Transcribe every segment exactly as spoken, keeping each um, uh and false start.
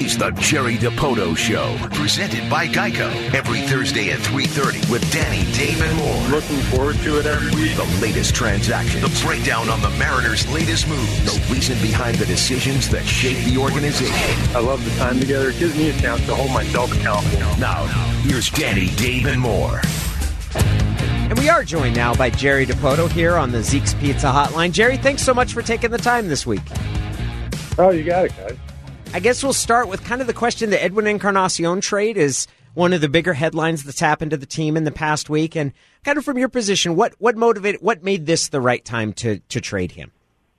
is the Jerry Dipoto Show, presented by Geico. Every Thursday at three thirty with Danny, Dave, and more. Looking forward to it every week. The latest transactions, the breakdown on the Mariners' latest moves, the reason behind the decisions that shape the organization. I love the time together. It gives me a chance to hold myself accountable. Now, here's Danny, Dave, and more. And we are joined now by Jerry Dipoto here on the Zeke's Pizza Hotline. Jerry, thanks so much for taking the time this week. Oh, you got it, guys. I guess we'll start with kind of the question. The Edwin Encarnacion trade is one of the bigger headlines that's happened to the team in the past week. And kind of from your position, what what motivated, what made this the right time to to trade him?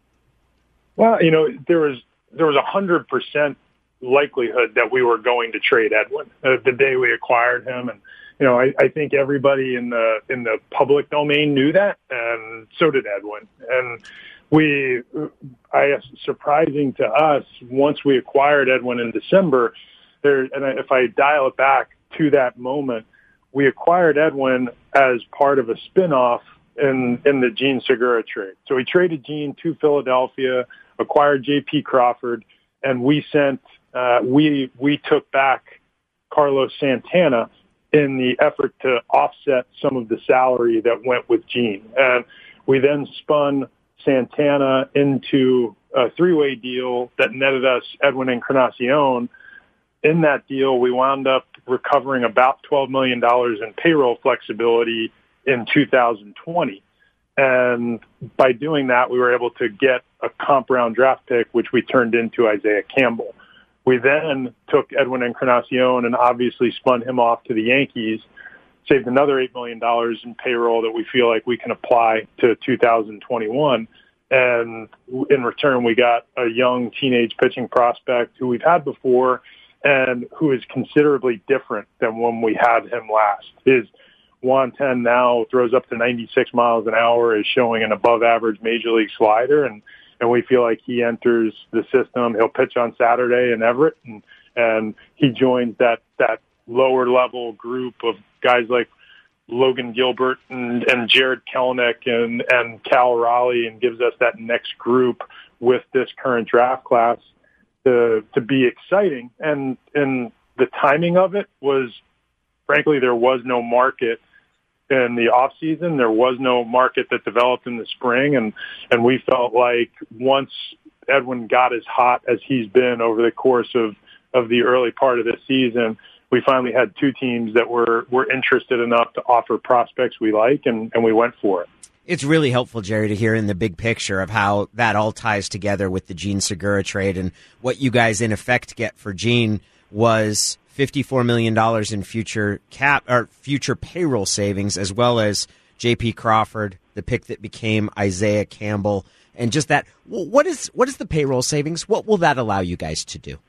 Well, you know, there was there was a hundred percent likelihood that we were going to trade Edwin uh, the day we acquired him, and you know, I, I think everybody in the in the public domain knew that, and so did Edwin. And we, I guess, surprising to us, once we acquired Edwin in December, there, and if I dial it back to that moment, we acquired Edwin as part of a spinoff in in the Jean Segura trade. So we traded Jean to Philadelphia, acquired J P Crawford, and we sent uh, we we took back Carlos Santana in the effort to offset some of the salary that went with Jean. And we then spun Santana into a three-way deal that netted us Edwin Encarnacion. In that deal, we wound up recovering about twelve million dollars in payroll flexibility in two thousand twenty. And by doing that, we were able to get a comp round draft pick, which we turned into Isaiah Campbell. We then took Edwin Encarnacion and obviously spun him off to the Yankees, saved another eight million dollars in payroll that we feel like we can apply to two thousand twenty-one. And in return, we got a young teenage pitching prospect who we've had before and who is considerably different than when we had him last. His one ten now throws up to ninety-six miles an hour, is showing an above average major league slider, and and we feel like he enters the system. He'll pitch on Saturday in Everett, and, and he joins that, that lower level group of guys like Logan Gilbert and, and Jared Kelenic and, and Cal Raleigh, and gives us that next group with this current draft class to, to be exciting. And, and the timing of it was, frankly, there was no market in the off season. There was no market that developed in the spring. And, and we felt like once Edwin got as hot as he's been over the course of, of the early part of this season, we finally had two teams that were, were interested enough to offer prospects we like, and, and we went for it. It's really helpful, Jerry, to hear in the big picture of how that all ties together with the Jean Segura trade, and what you guys in effect get for Jean was fifty-four million dollars in future cap or future payroll savings, as well as J P Crawford, the pick that became Isaiah Campbell, and just that. What is what is the payroll savings? What will that allow you guys to do?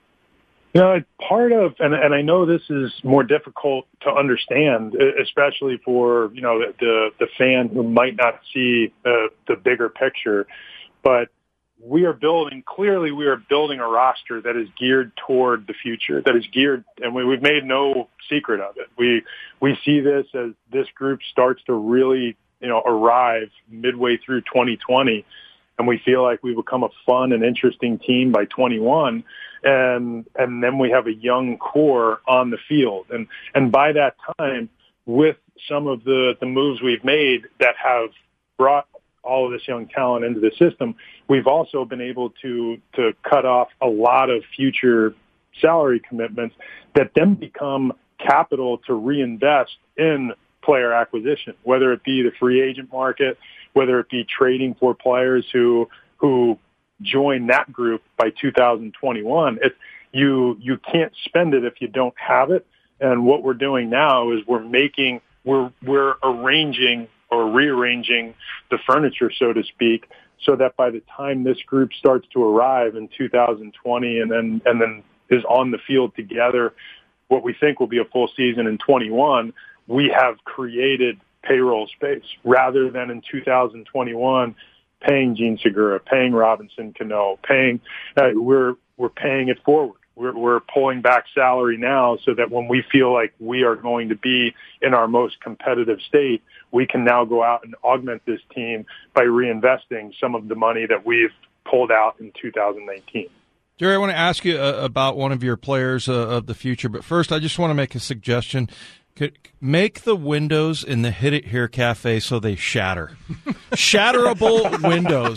You know, part of, and, and I know this is more difficult to understand, especially for, you know, the, the fan who might not see the, the bigger picture, but we are building, clearly we are building a roster that is geared toward the future, that is geared, and we, we've made no secret of it. We, we see this as this group starts to really, you know, arrive midway through twenty twenty, and we feel like we become a fun and interesting team by twenty-one. And, and then we have a young core on the field. And, and by that time, with some of the, the moves we've made that have brought all of this young talent into the system, we've also been able to, to cut off a lot of future salary commitments that then become capital to reinvest in player acquisition, whether it be the free agent market, whether it be trading for players who, who, join that group by two thousand twenty-one. It, you you can't spend it if you don't have it. And what we're doing now is we're making we're we're arranging or rearranging the furniture, so to speak, so that by the time this group starts to arrive in two thousand twenty and then and then is on the field together, what we think will be a full season in twenty-one, we have created payroll space rather than in two thousand twenty-one paying Jean Segura, paying Robinson Cano, paying, uh, we're, we're paying it forward. We're, we're pulling back salary now so that when we feel like we are going to be in our most competitive state, we can now go out and augment this team by reinvesting some of the money that we've pulled out in two thousand nineteen. Jerry, I want to ask you uh, about one of your players uh, of the future, but first I just want to make a suggestion. Could make the windows in the Hit It Here Cafe so they shatter. Shatterable windows.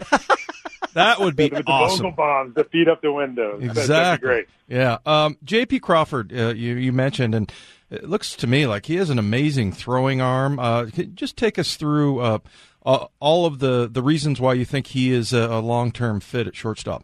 That would be With awesome. The Vogel bombs that feed up the windows. Exactly. That'd be great. Yeah. Um, J P Crawford, uh, you, you mentioned, and it looks to me like he has an amazing throwing arm. Uh, just take us through uh, uh, all of the, the reasons why you think he is a, a long-term fit at shortstop.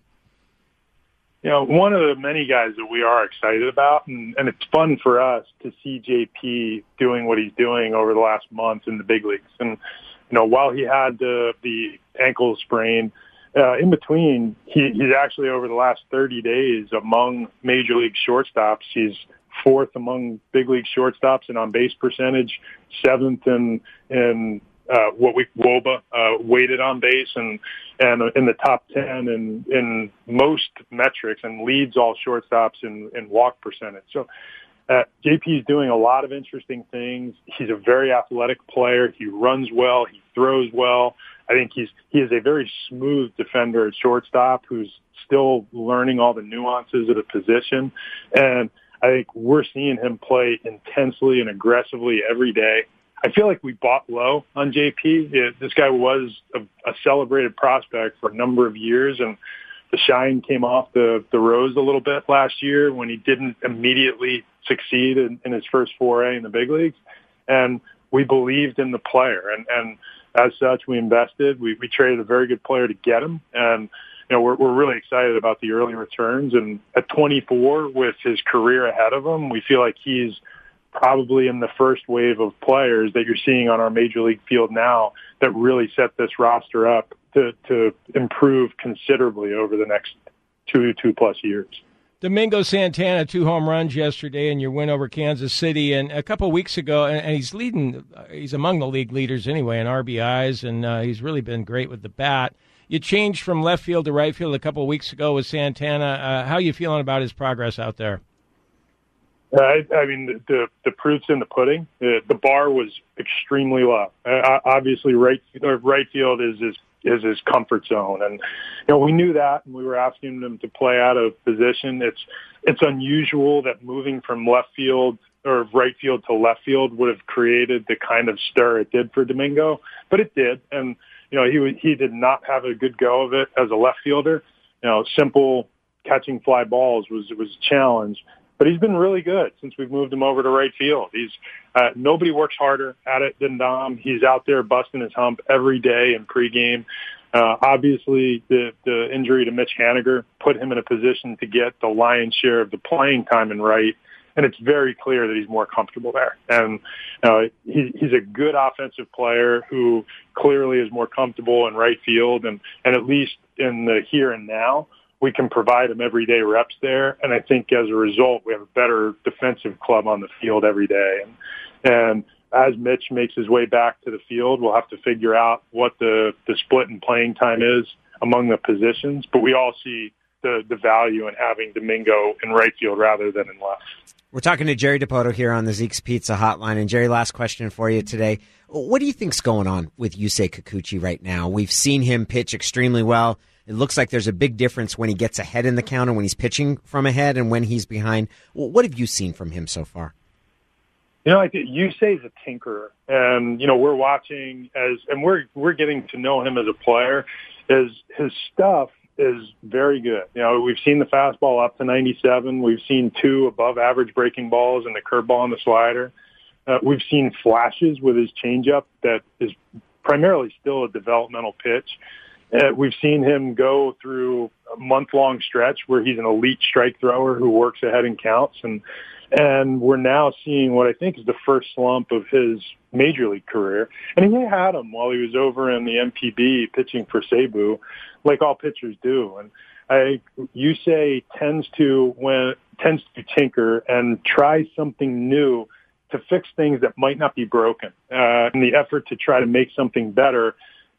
You know, one of the many guys that we are excited about, and, and it's fun for us to see J P doing what he's doing over the last month in the big leagues. And, you know, while he had the, the ankle sprain, uh, in between, he, he's actually over the last thirty days among major league shortstops. He's fourth among big league shortstops in on base percentage, seventh in, in, Uh, what we W O B A uh, weighted on base, and and in the top ten in in most metrics, and leads all shortstops in, in walk percentage. So uh, J P is doing a lot of interesting things. He's a very athletic player. He runs well. He throws well. I think he's he is a very smooth defender at shortstop who's still learning all the nuances of the position. And I think we're seeing him play intensely and aggressively every day. I feel like we bought low on J P. It, this guy was a, a celebrated prospect for a number of years, and the shine came off the, the rose a little bit last year when he didn't immediately succeed in, in his first foray in the big leagues. And we believed in the player, and, and as such, we invested. We, we traded a very good player to get him, and you know we're, we're really excited about the early returns. And at twenty-four, with his career ahead of him, we feel like he's probably in the first wave of players that you're seeing on our major league field now that really set this roster up to, to improve considerably over the next two, two plus years. Domingo Santana, two home runs yesterday in your win over Kansas City, and a couple of weeks ago, and, and he's leading, he's among the league leaders anyway in R B Is, and uh, he's really been great with the bat. You changed from left field to right field a couple of weeks ago with Santana. Uh, how are you feeling about his progress out there? I, I mean, the the proof's in the pudding. The, the bar was extremely low. Uh, obviously, right right field is his is his comfort zone, and you know we knew that, and we were asking him to play out of position. It's it's unusual that moving from left field or right field to left field would have created the kind of stir it did for Domingo, but it did, and you know he he did not have a good go of it as a left fielder. You know, simple catching fly balls was was a challenge. But he's been really good since we've moved him over to right field. He's uh, nobody works harder at it than Dom. He's out there busting his hump every day in pregame. Uh, obviously, the the injury to Mitch Haniger put him in a position to get the lion's share of the playing time in right, and it's very clear that he's more comfortable there. And uh, he, he's a good offensive player who clearly is more comfortable in right field, and and at least in the here and now, we can provide him everyday reps there. And I think as a result, we have a better defensive club on the field every day. And, and as Mitch makes his way back to the field, we'll have to figure out what the, the split in playing time is among the positions. But we all see the, the value in having Domingo in right field rather than in left. We're talking to Jerry Dipoto here on the Zeke's Pizza Hotline. And Jerry, last question for you today. What do you think's going on with Yusei Kikuchi right now? We've seen him pitch extremely well. It looks like there's a big difference when he gets ahead in the count and when he's pitching from ahead and when he's behind. What have you seen from him so far? You know, I think Yusei's a tinkerer, and you know we're watching as, and we're we're getting to know him as a player. As his stuff is very good. You know, we've seen the fastball up to ninety-seven. We've seen two above average breaking balls and the curveball and the slider. Uh, we've seen flashes with his changeup that is primarily still a developmental pitch. Uh, we've seen him go through a month-long stretch where he's an elite strike thrower who works ahead and counts, and and we're now seeing what I think is the first slump of his major league career. And he had him while he was over in the M P B pitching for Cebu, like all pitchers do. And I, Yusei tends to when tends to tinker and try something new to fix things that might not be broken. Uh, in the effort to try to make something better,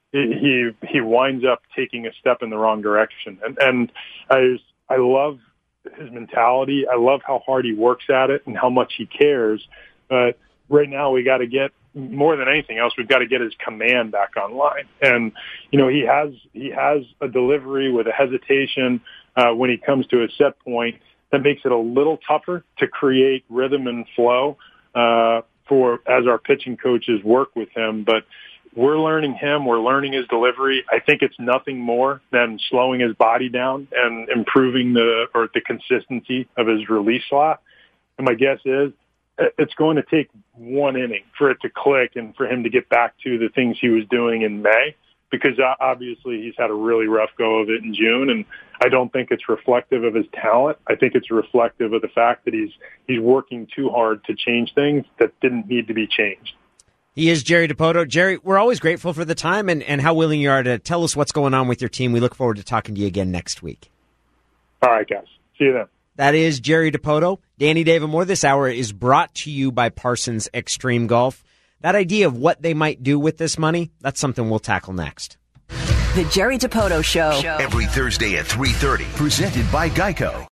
he he winds up taking a step in the wrong direction. And and I I love his mentality. I love how hard he works at it and how much he cares. But right now we got to get, more than anything else, we've got to get his command back online. And you know he has he has a delivery with a hesitation uh, when he comes to a set point that makes it a little tougher to create rhythm and flow uh, for as our pitching coaches work with him. But we're learning him. We're learning his delivery. I think it's nothing more than slowing his body down and improving the or the consistency of his release slot. And my guess is it's going to take one inning for it to click and for him to get back to the things he was doing in May, because obviously he's had a really rough go of it in June, and I don't think it's reflective of his talent. I think it's reflective of the fact that he's he's working too hard to change things that didn't need to be changed. He is Jerry Dipoto. Jerry, we're always grateful for the time and, and how willing you are to tell us what's going on with your team. We look forward to talking to you again next week. All right, guys. See you then. That is Jerry Dipoto. Danny Davamore this hour is brought to you by Parsons Extreme Golf. That idea of what they might do with this money, that's something we'll tackle next. The Jerry Dipoto Show. Every Thursday at three thirty. Presented by Geico.